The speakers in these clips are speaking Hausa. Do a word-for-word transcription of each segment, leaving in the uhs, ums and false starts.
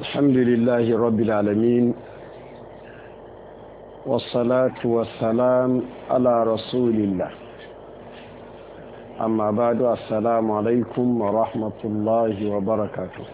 الحمد لله رب العالمين والصلاة والسلام على رسول الله أما بعد السلام عليكم ورحمة الله وبركاته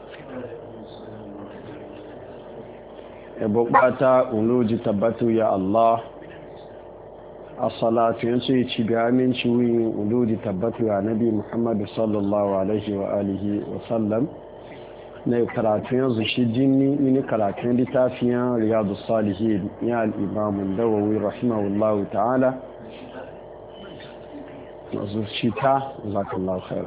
bukata unuji tabbatu ya Allah as-salatu yansu ci bi aminci wuyin unuji tabbatu ya nabi Muhammad sallallahu alaihi wa alihi wa sallam ne karatu yanzu shi jinni ne karatu littafin riyadus salihin ya al-imam an-nawawi rahimahullahu ta'ala yanzu shi ta zakallahu khair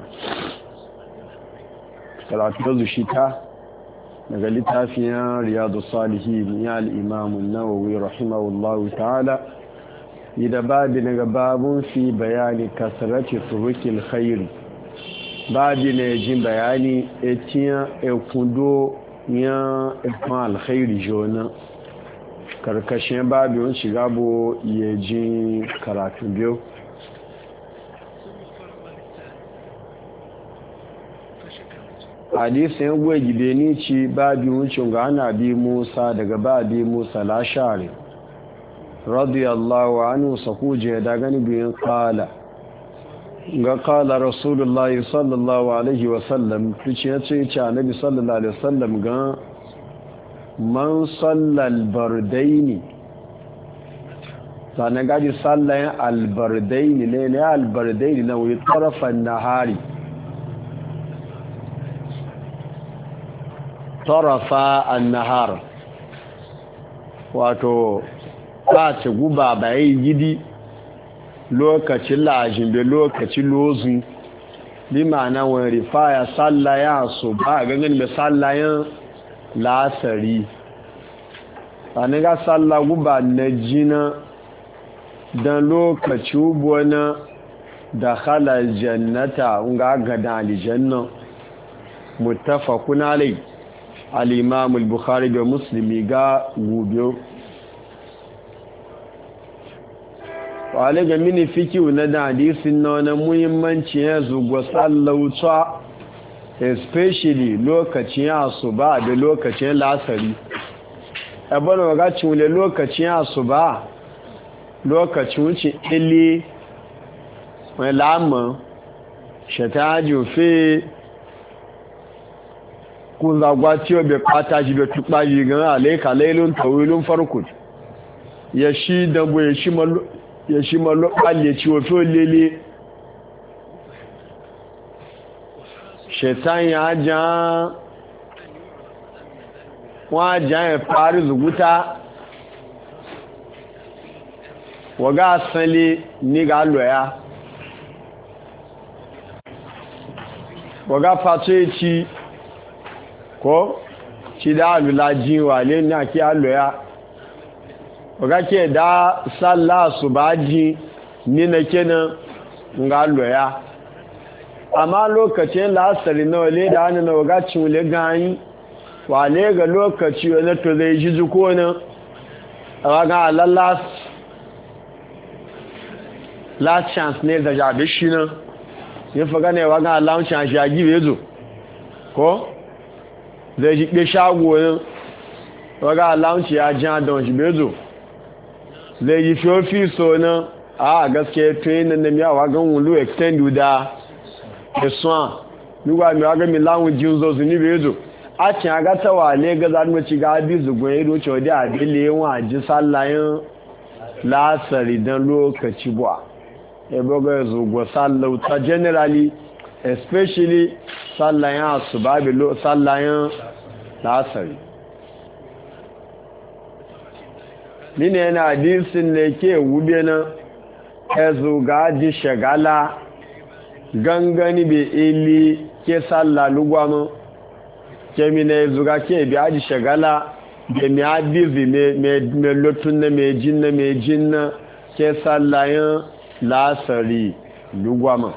karatu yanzu shi ta daga littafin riyadu salihin ya al'imamun nawawi rahimahullahu ta'ala yi da babi daga babun fi bayani kasarci turukil khairi babi na jin bayani etiyan ekundo ya ekwan alkhairi jona karkashin babi wani shiga bo iya jin karatu biyu hadisin gwe gibe ni ci babi wucin ga ana bi musa daga babi musa lashari radiyallahu anhu sakuje da gani biyin kala ga kala rasulullahi sallallahu alaihi wasallam tuci ya ce ce annabi sallallahu alaihi wasallam ga man sallal bardaini sanan gaji sallayen albardaini ne ne albardaini na wuyi tarafan nahari tarafa annahar wato ta ci guba bai gidi lokacin lajin da lokacin lozu bi ma'ana wani rifaya sallaya su ba gangan mai sallayan lasari sani ga salla guba na jina don lokaci ubuwana da halar jannata ga gada alijannan mutafakun alai al-imam al-bukhari da muslimi ga gubiyo wale ga mini fiki na da hadisin na wani muhimmanci ya zuwa sallauta especially lokacin asuba da lokacin lasari abin wakacin wule lokacin asuba lokacin wuce ile wani lamar shataji ofe kun zagwa ciwo bai kwata shi bai tukpa shi gan alaika lailun tawilun farkut ya shi dambo ya shi malo ɓalle ciwo fiye lele shetan ya jan wọ́n jan ya fari zuguta waga asali ni ga loya waga fato ya ci ko ci da alulaji wale ní àkí alóya ọ̀gá kí ẹ̀dá sálà ṣùgbájí nínú kínan nga alóya amma lokacin lásàrí náà lè da hannun ọ̀gá cin lè ganyi wà lè ga lokaci wani to zai ji zuko nan a wagan alalas last chance ne da jabe shi nan yin faga ne wagan allowance a shagi bezo ko zai ji ɗe shagoyin waga launci ya jan don shi bezo zai yi fi ofiso nan a gaske tuyin nan da miya wagan wulu extend da esuwan nígbà mi waga mi láwọn jíun zo su ní bezo a cin aga tawa ne ga zanuci ga abi zugun ya roce wadda a dile wọn a ji sallayin lasari don lokaci buwa ya buga zugun sallauta generally especially sallayin asubabi sallayin lasari nínú yana hadisin da ke wube na ezu gaji shagala gangani be ili ke salla lugwamo ke mina ezu ga ke bi aji shagala da mi adizi me lotun na me jinna me jinna ke sallayin lasari lugwamo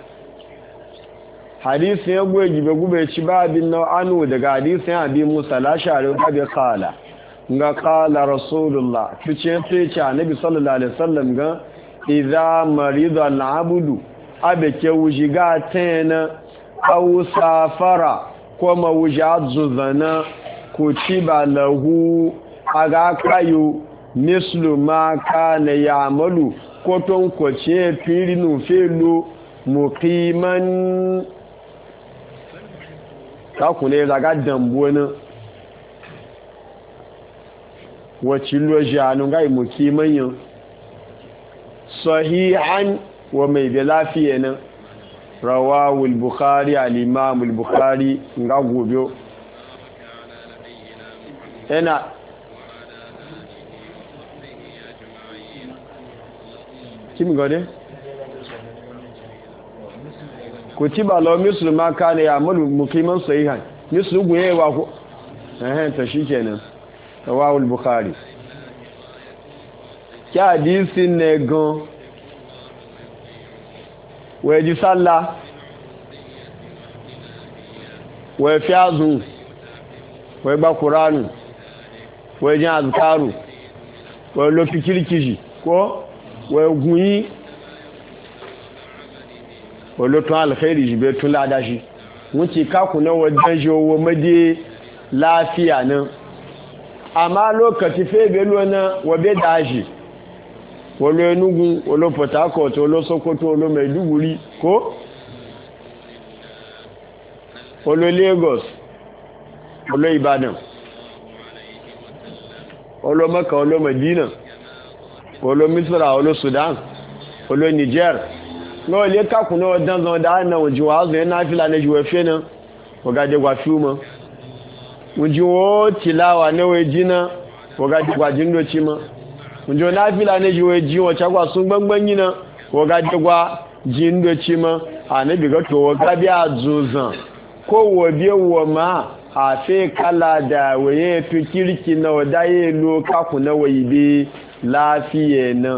hadisin ya goye gibe-gube ci babin nau'anu daga hadisin abi musa lashari gabe kala ga kala rasulullah fice fice annabi sallallahu alaihi wasallam ga idza marida al-abdu abeke wujiga tena aw safara ko mawuja zuzana kutiba lahu aga kayo mislu ma kana ya'malu koton kwace firinu felo muqiman ka kune daga dambo ne wacce loji anu ga muqiman yin sahihan wa mai da lafiya nan rawahu al-bukhari al-imam al-bukhari nga gobe yana kimi gode kutiba law muslima kana ya'malu muqiman sahihan mislu guye wa ko eh to shikenan rawahu al-bukhari kya hadisin ne gan we di salla we fi azun we gba qur'anu we jin azkaru we lo fikirikiji ko we gunyi we lo tun alkhairi jibe tun ladashi wuce ka kuna wajen jowo made lafiya nan amma lokaci fe belo na wabe dashi wolo Enugu wolo Port Harcourt wolo Sokoto wolo Maiduguri ko wolo Lagos wolo Ibadan wolo Makka wolo Medina wolo Misra wolo Sudan wolo Niger no le ka kuno dan zan da na wuju azu na fila na juwe fe na wagaje gwa fiuma wuju tilawa na wejina wagaje gwa jindo chima njo na fila ne jiwe jiwo chagwa sun gbangban yina waga dagwa jindo chima anabi ga to waga biya zuzan ko wo biye wo ma a fe kala da waye to kirki na wadaye lo ka ku na wayibe lafiye na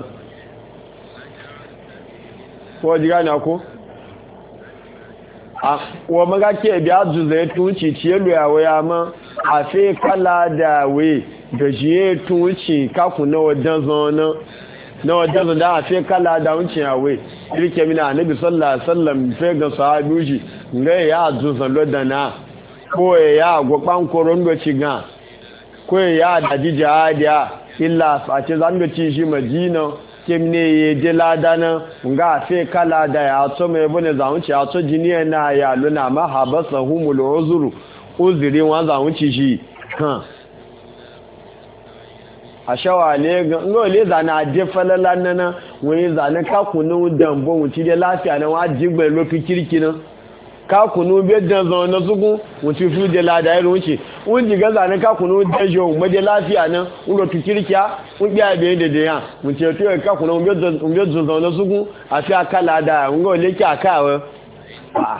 ko diga na ko a wo maga ke biya zuzan tun ci ciye lo ya waya ma a fe kala da waye da jiye tun wuce kaku na wajen zana na wajen zana a fi kala da wuce yawe irke mina annabi sallallahu alaihi wasallam fe ga sahabi shi ga ya zuzan lodana ko ya gwaban koron do ciga ko ya da jihadiya illa a ce zan do ci shi madina kemne ye je ladana ga fe kala da ya to me bune za wuce ya to jiniya na ya luna ma habasahumul uzru uzri wa za wuce shi kan a shawa ne ga ngole zana je falala nana wani zana ka kunu dambo wuci da lafiya na wajigbe lofi kirki nan ka kunu be dan zo na sugun wuci fu de la da irin wuci wunji ga zana ka kunu dan jo mu de lafiya nan ulo fi kirkiya un biya be de de ya wuci to ka kunu be be zo na sugun a fi akala da ngole ki akawa ah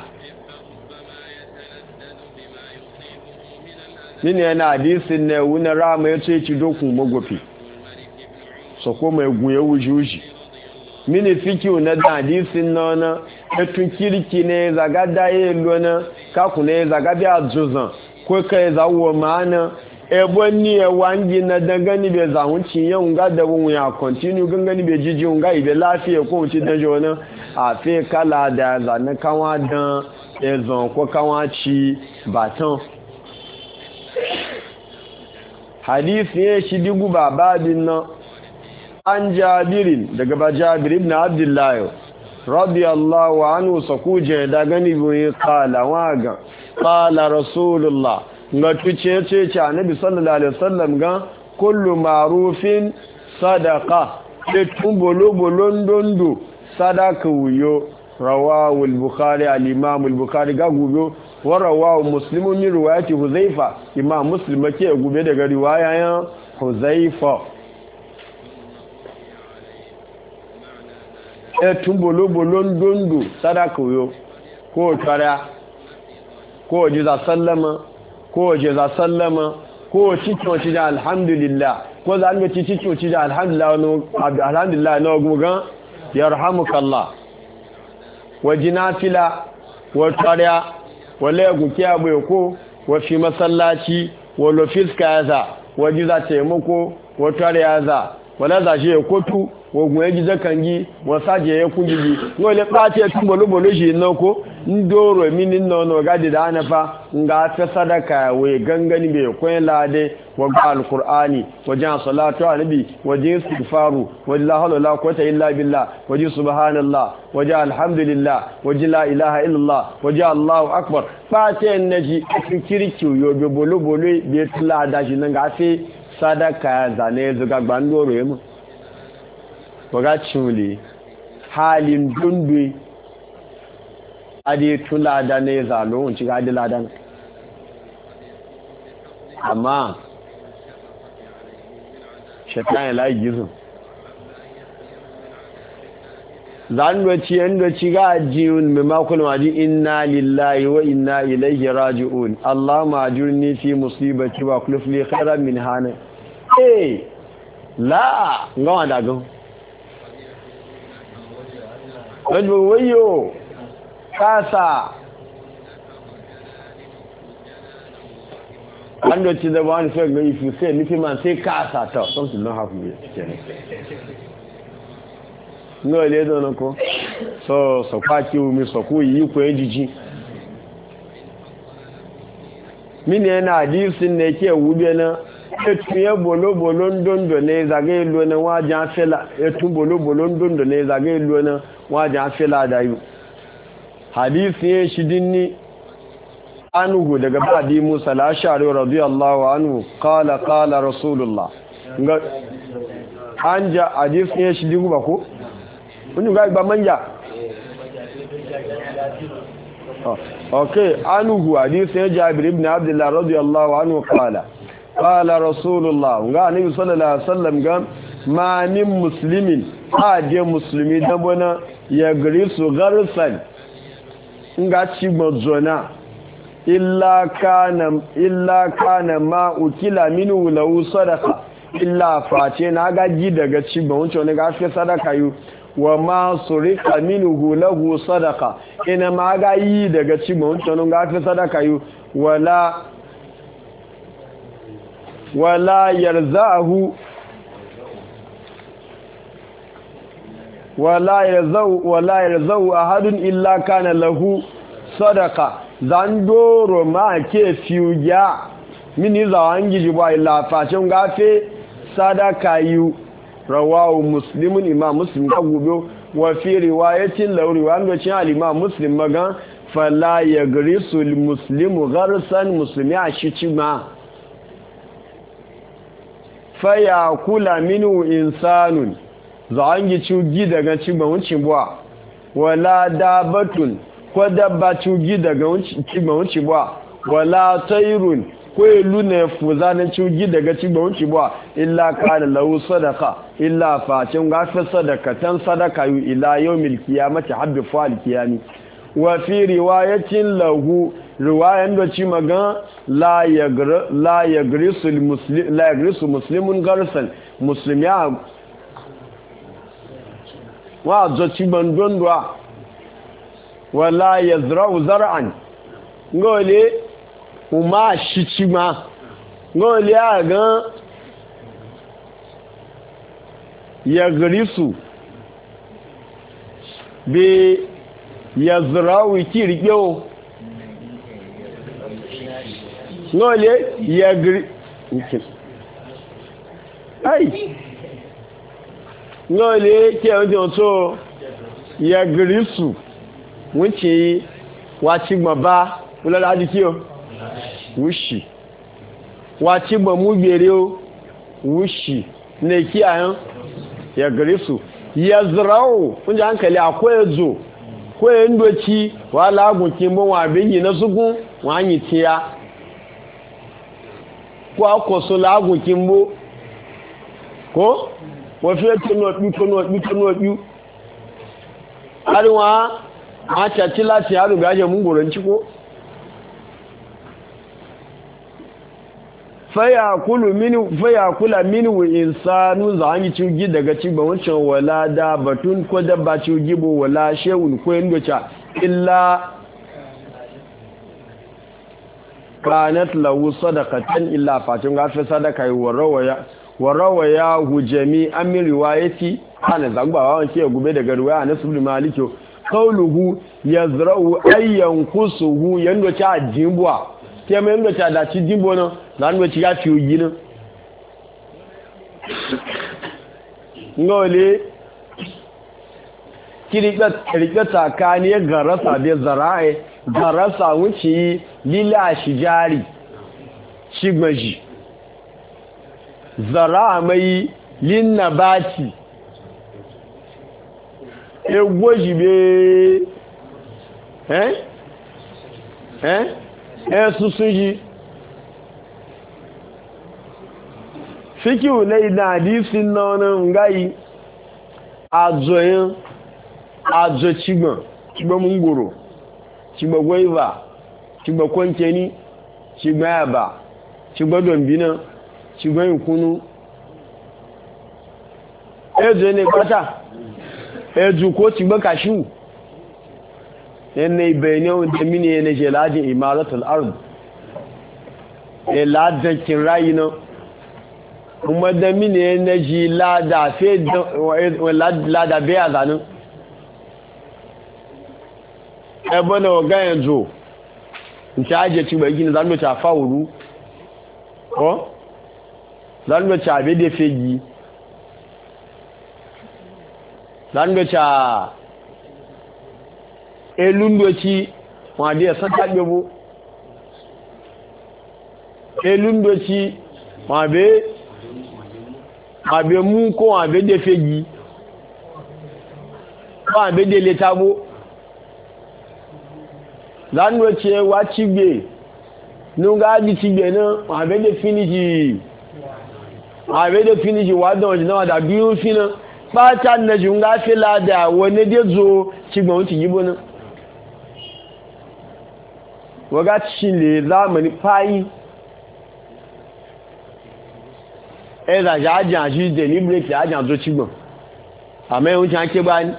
nini yana hadisin ne wuna rama ya ce ci dokun magofi so ko mai gunye wuji-wuji mini fikiyu na da hadisin na na etun kirki ne zaga daye lona kaku ne zaga biya zuzan ko kai zawo ma'ana ebon ni ya wangi na dangane bai zahunci yau ga da wun ya kontinu gangane bai jiji wun ga ibe lafiya ko wuce dan jona a fe kala da zane kawa dan ezon ko kawa ci baton hadisi ya shi digu ba babin nan an jabirin daga ba jabir ibn abdullahi radiyallahu anhu sakuje da gani boye kala waga kala rasulullah ga tuce ce ce annabi sallallahu alaihi wasallam ga kullu ma'rufin sadaqa ce tumbolo bolon dondo sadaka wuyo rawahu al-bukhari al-imam al-bukhari ga gubo wa rawahu muslimun min riwayati huzaifa imam muslim ke gube daga riwayayan huzaifa e tumbolo bolon dondo sadaka wuyo ko tara ko jiza sallama ko jiza sallama ko cikin ci da alhamdulillah ko za ga cikin ci da alhamdulillah no alhamdulillah no gugan yarhamukallah wajinafila wa tara wala guki abu ko wa fi masallaci wala fiska yaza wajiza taimako wa tara yaza wala za shi kotu ogun eji zakangi wasaje ya kungigi ngole pace tun bolo bolo shi noko ndoro mini nono gadi da anafa nga ta sadaka we gangani be koyin lade wa alqur'ani wajen salatu annabi wajen istighfaru wajen la hawla la quwwata illa billah wajen subhanallah wajen alhamdulillah wajen la ilaha illallah wajen allahu akbar pace naji kirki yo be bolo bolo be tula da shi nan ga sai sadaka zane zuga gbandoro yemu waga cule halin dundu ade tula da ne zalo unci ga adila dan amma shaitan la gizo zan doci en doci ga jiun me makul wadi inna lillahi wa inna ilaihi raji'un allahumma ajurni fi musibati wa khulif li khairan min hana eh la ngawa dago wajo wayo kasa an doci da wani sai ga if you say anything man say kasa ta something not happen here no le do nko so so kwaki umi so ku yi ku ejiji mini na hadisin ne ke wube na etuye bolo bolo ndondo ne zage lo na wajan fela etu bolo bolo ndondo ne zage lo na wajan fela da yu hadisi ye shidinni anhu daga badi Musa al-Ash'ari radiyallahu anhu qala qala rasulullah nga anja hadisi ye shidigu ba ko kun ga ba manja okay anhu hadisi ye Jabir ibn Abdullah radiyallahu anhu qala qala rasulullah nga nabi sallallahu alaihi wasallam ga ma min muslimin ade muslimi dan bona ya grisu garsan nga ci gbozona illa kana illa kana ma ukila minu lahu sadaqa illa face na gaji daga ci ba wancan ne ga fi sadaka yu wa ma surika minhu lahu sadaqa ina ma ga yi daga ci ba wancan ga fi sadaka yu wala wala yarzahu wala yarzau wala yarzau ahadun illa kana lahu sadaqa zandoro ma ke fiuja mini zawangi jiba illa facin gafe sadaka yu rawahu muslimun imam muslim ka gobe wa fi riwayatin law riwayan cin al-imam muslim magan fala yagrisu al-muslimu gharsan muslimi a shi cima fa yakula minhu insanun za an yi cugi daga cibin wucin buwa wala dabatun ko dabba cugi daga cibin wucin buwa wala tairun ko ilu ne fuzanin cugi daga cibin wucin buwa illa kana lahu sadaka illa facin gafi sadakatan sadaka yu ila yau milkiya mace habbi fuhal kiyami wa fi riwayatin lahu riwayan da ci magan la yagrisu muslimun garsan musulmi wa zoci bandondwa wala yazra'u zar'an ngole uma shichima ngole aga yagrisu bi yazra'u kirgyo ngole yagri ai ngole ke ojo so yagrisu wuce waci gbaba ulala adiki o wushi waci gba mu gbere o wushi ne ki ayan yagrisu yazra'u kunje hankali akwai ezo ko endoci wala agunkin bon wa beyi na sugun wa yin tiya ko akoso la agunkin bo ko wọ́n fi ẹ́tọ́ náà pí tó náà pí tó náà pí àríwá àṣàtí láti àrùgbájẹ̀ mú gbòrò chíkó fayakula minu insanu za an yi cikin daga cigba wancan wala da batun ko dabba cikin bo wala shehun ko indocha illa kanat lahu sadaqatan illa fatin gafi sadaka yi wa rawaya wa rawayahu jami'an min riwayati ana zagbawa wanke gube daga riwaya na ibn malik qawluhu yazra'u ayyan kusuhu yando cha jimbwa ke me yando cha da ci jimbo no zan ci ya fi yi no ngole kirikta tsakani garasa da zara'i garasa wuce lila shijari shigmaji zara mai linnabati egwoji be eh eh eh susuji fikiu na ina hadisin nan ngai azoyin azo chigba chigba mungoro chigba goiva chigba kwankeni chigba yaba chigba dombina chigba ikunu ezo ne pata ezu ko chigba kashu ene ibene on demini ene jelaji imaratul ard e ladda kirayino kuma demini ene ji lada fe lada be azanu ebe na ọga yanzu nke ajiye ci bai gini zanuwa ci a fawuru ko zanuwa ci a bede fegi zanuwa ci a elundoci wadda ya sata gbebo elundoci wabe mu ko wabe de fegi wabe de letabo lánàá tí ẹ wá tígbè ní ó gáàdì tígbè náà wọ́n àbẹ́dẹ̀ fíníjì wọ́n àbẹ́dẹ̀ fíníjì wà dán ọ̀dì náà dàbí ó fí náà pátá nẹ́jù ń gáfẹ́ ládà wọ́n nédé zo tígbà ó ti yíbó náà wọ́n gá tí lè láàmì páyí ẹ̀dàjà ájá àti deliberate ájá tó tígbà àmẹ́ oúnjẹ akébá ní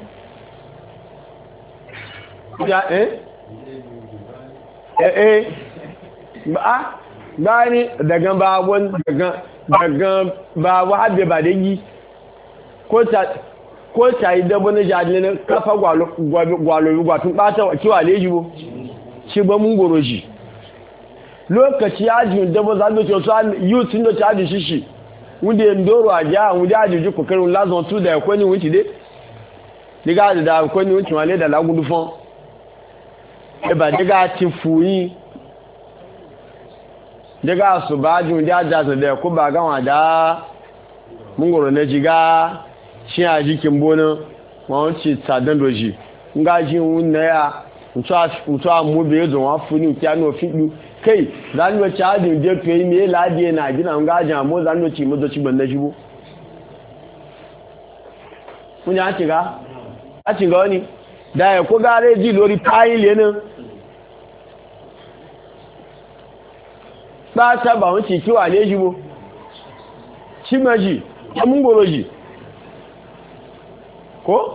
eh ba gani daga babon daga daga babu hadde ba dangi ko ta ko ta yi dabo na jadile kafa gwalo gwalo gwatun bata kiwa lejibo shi ba mun goro shi lokaci ajin dabo za mu ce so youth ndo ta di shishi wunde ndoro aja wunde ajiji kokarin lazon tu da ko ni wunti de diga da ko ni wunti wale da lagudu fon ẹba dígá ti fúyí dígá ṣùgbájú jájá ṣẹ̀dẹ̀ kó bá gáwọn àdá múngòrò ní jígá ṣí àjíkín bóná wọ́n ti tàdánlòjì ngájí ń náà ǹtọ́ àmúbẹ̀ ẹ̀dùn wọ́n fún ní ìkíánú òfin kai zanwaci ajin jefe yi mai ladiye na gina ngajin amma zanwaci mazoci ban na shigo kun ya ci ga a ci ga wani da ya ko gare ji lori fayil yanin ba ta ba wani kiwa ne shigo shi maji ya mungoro ji ko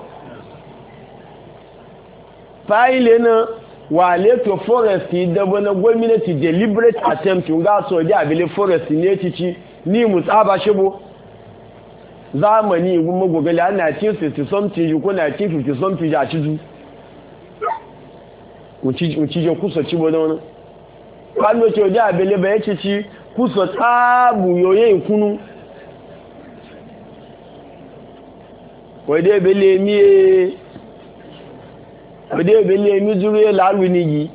fayil yanin wale to forest dabo na gwamnati deliberate attempt nga so di abile forest ne cici ni mutsaba shibo zamani gumma gogale ana nineteen sixty something ko nineteen fifty something ja cizu uci uci je kuso cibo da wannan kallo to di abile ba cici kuso tabu yoye ikunu wede bele mi ọdẹ́ ìbẹ̀lẹ̀ èmì dúró yẹ láàrù níyí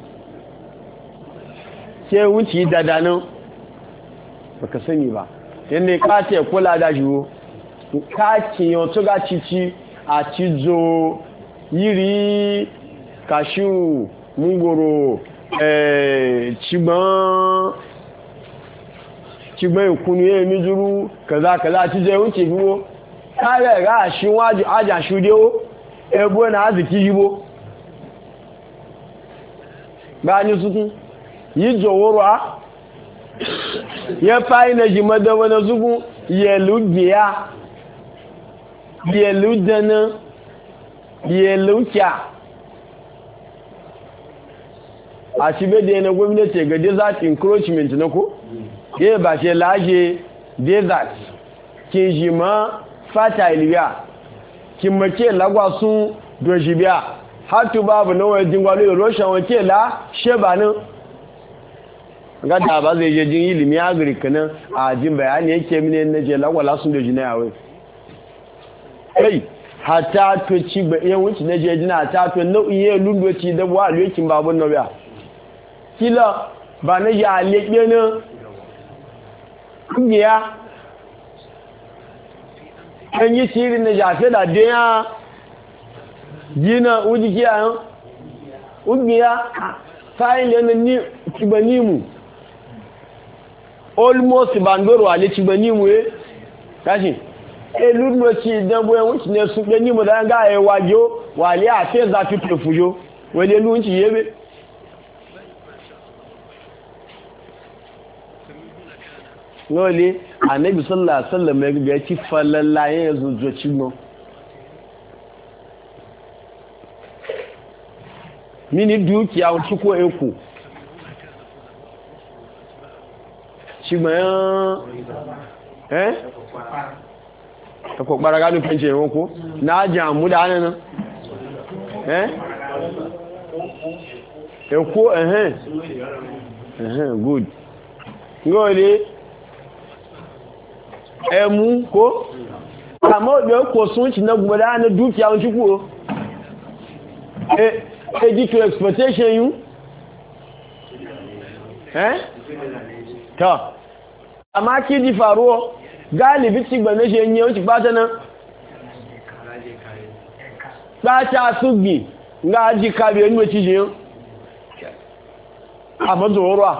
tí ẹ wùn tí dada náà baka sani ba yadda káàtì ẹ̀kọ́ ládájú káàkìyàn tó gá títí àti zo yìí kàṣù múngòrò ṣìgbọ́n ìkúnnú èmì dúró kàzákàzá àti jẹ́ wùn tí fíwó káàrẹ̀ rá àṣíwájú àjàṣúdéwó ẹgbẹ́ náà azìkí yíwó gani suku yi joworo a ya fayi na ji madawa na suku yelu giya yelu dana yelu kya a shibe da yana gwamnati ga desert encroachment na ko ya ba ce laje desert kinji ma fata iliya kin make lagwa sun doji biya hatu babu na wajen jingwalo roshan wake la shebanin gada ba zai je jin ilimi agric nan a jin bayani yake mine na je lagwala sun doji na yawai kai hata to ci ba iya wuce na je jina ta to nau'in yi lundoci da buwa alwekin babun na biya kila ba na ya aleke na kungiya kan yi shiri na jafe da daya gina wuji kiyayen kungiya kayan da yana ni kibanimu almost bandoro ale kibanimu eh kashi e lundoci da buwa wuce ne su kibanimu da ga ya wajo wale a fe za fi fujo wale lunci yebe nole annabi sallallahu alaihi wasallam ya ci falallaye ya zuzo cimo mini dukiya wuci ko eko cimayan eh ta kokbara gano fence yawon ko na jamu da hannun eh eko eh eh good nole ẹmú kó àmọ́ ọ̀dọ̀ kò sún ti náà gbọ́dá ní dúkìá oúnjẹ kú o èdè to exploitation yìí ẹ́ tọ́ àmá kí di faruwa gáàlìbí ti gbẹ̀mẹ́ ṣe yí oúnjẹ pátá náà pátá súgbì ńlá jí kábí ẹni wé ti ṣe yán àmọ́ tó rọ́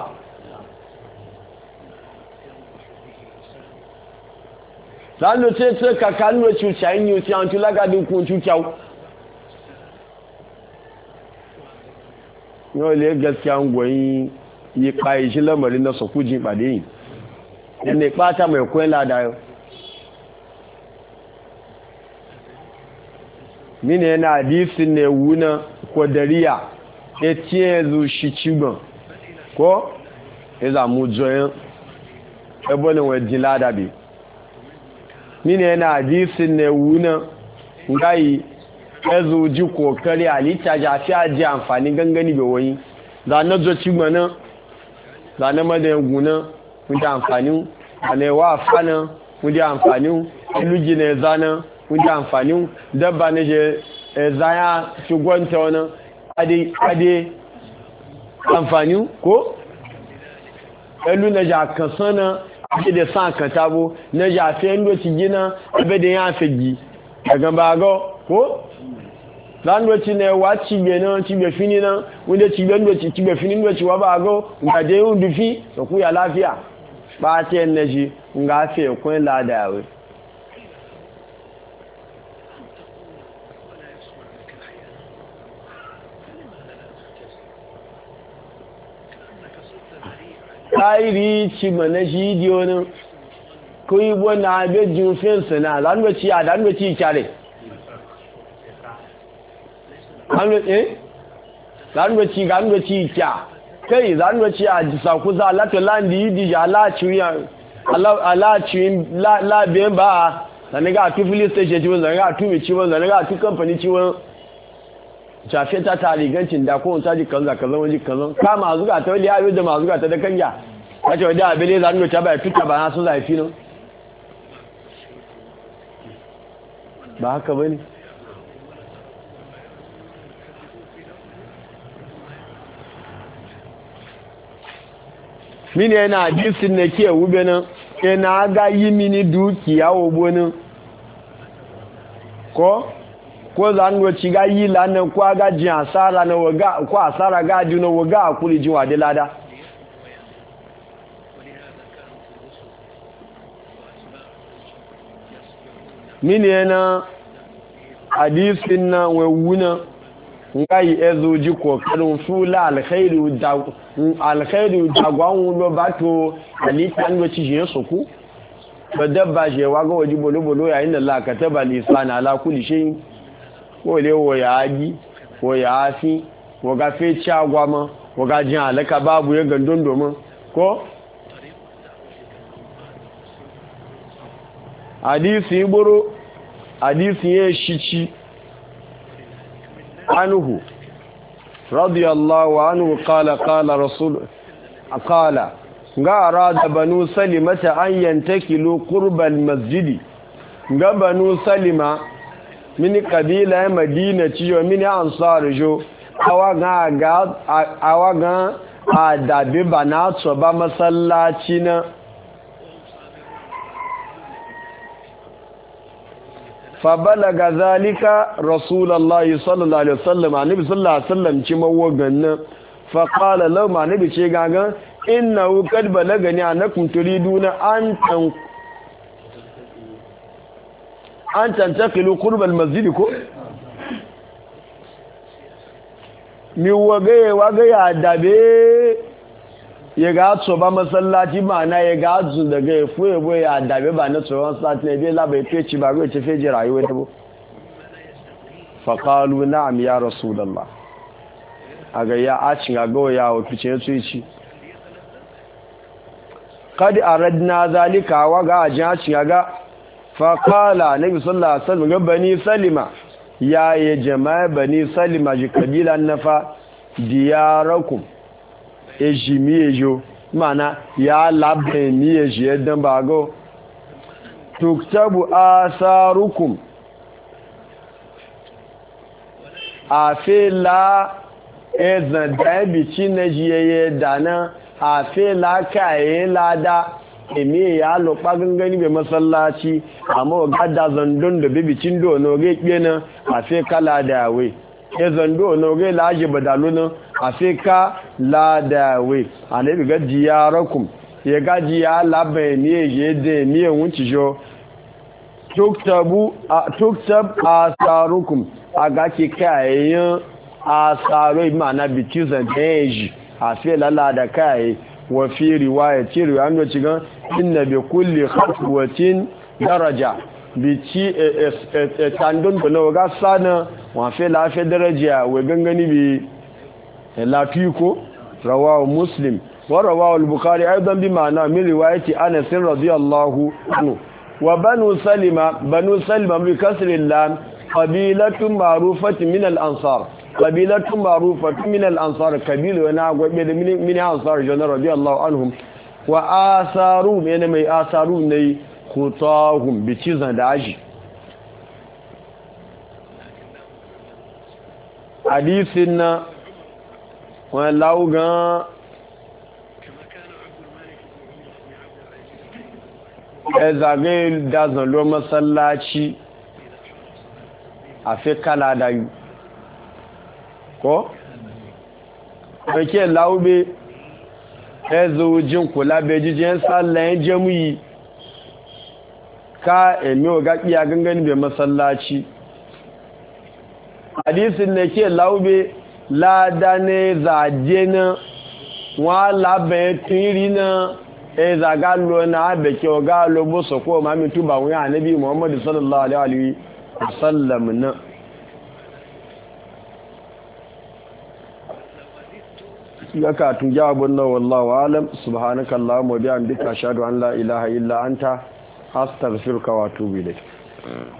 lalo ce ce ka kanu cuta yin yi ti an tula ga dukun cuta yau le gaskiya goyin yi kai shi lamarin na sokujin pade yin ne pata mai koyin lada yau mini yana hadisin ne wuna kodariya etiye zu shi cigbon ko ya zamu joyin ebonin wajen lada bi mine yana hadisin ne wuna ngai ezu ji kokari alita ja fi aji amfani gangani ga wani za na zo ci mana za na mada guna mun da amfani ne wa fana mun da amfani iluji ne zana mun da amfani dabba ne je zaya ci gwanta wani ade ade amfani ko elu na ja kasana ake da sa ka tabo na jafe ndo ci gina abe da ya fegi daga bago ko lando ci ne wa ci be na ci be fini na wanda ci be ndo ci ci be fini ndo ci wa bago nga de un dufi so ku ya lafiya ba ce ne ji nga fe ko la da yawe kairi ci mana shi diyonin ko yi bona abe jufin sana lanwaci a lanwaci kyare lanwaci ga lanwaci kya kai lanwaci a jisa kuza lato landi yi dija alaciyin labiyan ba zane ga tu filin station ciwon zane ga tu mai ciwon zane ga tu kamfani ciwon shafe ta tarigancin da kowane caji kanza kazan wajen kazan ka masu gata wadda ya yi da masu gata da kanya a ce wadda abin da zanen ta bai tuta ba na sun zaifi nan ba haka ba ne mini yana jisin na ke wube nan yana ga yi mini dukiya obonin ko ko za mu ci ga yi lanan kwa ga jin asara na waga ko asara ga ji na waga akuri jin wade lada mini yana hadisin na wewuna ngai ezo ji kokarin fula alkhairu da alkhairu da gwan lo bato alita ndo ci je soku badabba je waga waji bolo bolo yayin da Allah kataba lisana ala kulli shay wole wo ya ji wo ya fi wo ga fe ci agwama wo ga jin alaka babu ya gandon domin ko hadisi buru hadisi ya shici anhu radiyallahu anhu qala qala rasul qala ga arada banu salimata an yantakilu qurbal masjidi ga banu salima mini kabila ya madina ciyo mini ansar jo awaga ga awaga adabi bana so ba masallaci na fa balaga zalika rasulullahi sallallahu alaihi wasallam annabi sallallahu alaihi wasallam ci mawagan fa qala lahum annabi ce gaga innahu qad balagani annakum turiduna an tan an tantakilu qurbal masjid ko mi wagaye wagaya dabe ya ga so ba masallaci mana ya ga zu daga ya fuye boye ya dabe ba na tsoron sati ne bai labai feci ba ruwa ce feji rayuwa ta bu fa qalu na'am ya rasulullah aga ya acin ga go ya ofice su yi qad aradna zalika waga ajin acin ga faƙala nabi sallallahu alaihi wasallam ga bani salima ya yi jama'a bani salima ji kabila nafa diyarakum ejimiyejo mana ya labbe miyeji yadda bago tuktabu asarukum afela ezan dabici na jiyayye dana afela kaye lada emi ya lo pagangani be masallaci amma ga da zandon da bibicin do no ge kena afi kala da we e zando no ge laji badaluna afi ka la da we anabi ga diyarakum ye ga diya labe ni ye de ni wunci jo tuktabu tuktab asarukum aga ki kayan asaro mana bitizan deji afi la da kai wa fi riwaya ci riwaya ne cigan inna bi kulli khatwatin daraja bi ci tandon da nawa ga sana wa fi la fi daraja wa gangani bi lafiko rawahu muslim wa rawahu al-bukhari aidan bi ma'ana min riwayati anas radiyallahu anhu wa banu salima banu salima bi kasri lam qabilatun ma'rufatun min al-ansar qabilatun ma'rufatun min al-ansar kabilu na gobe da min ansar jana radiyallahu anhum wa asaru mene mai asaru ne khutahum bi cizan da aji hadisin na wa lauga ezagel dazan lo masallaci a fi kala da yi ko? ake laube ezo jin kula bejijin sallayen jamuyi ka emi oga kiya gangan bai masallaci hadisin da ke laube lada ne zaje na wa labe tiri na e zaga lo na abe ke oga lo bo so ko ma mi tuba wọn anabi muhammadu sallallahu alaihi wasallam na yaka tun jawabun na wallahu alam subhanaka allahumma wa bihamdika ashhadu an la ilaha illa anta astaghfiruka wa atubu ilayk